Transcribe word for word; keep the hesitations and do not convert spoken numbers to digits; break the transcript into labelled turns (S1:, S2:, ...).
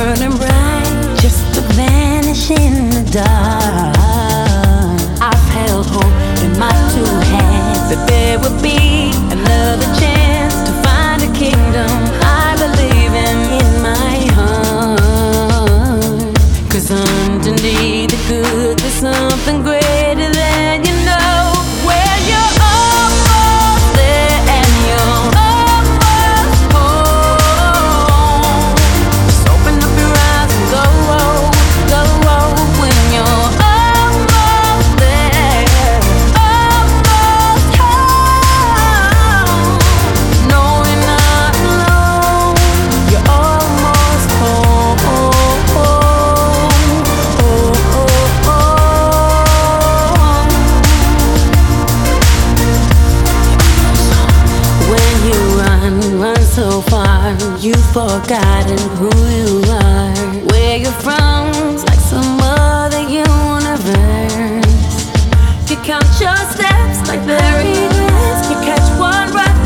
S1: burning bright, just to vanish in the dark. I've held hope in my two hands that there would be another chance to find a kingdom I believe in in my heart. 'Cause underneath the good there's something greater than you know. Where you're almost there and you're almost home. Just open up your eyes and go, go when you're almost there, almost home. No, you're not alone. You're almost home. When you run, run so far, you've forgotten who you are. Where you're from's like some other universe. You count your steps like they're events. You catch one right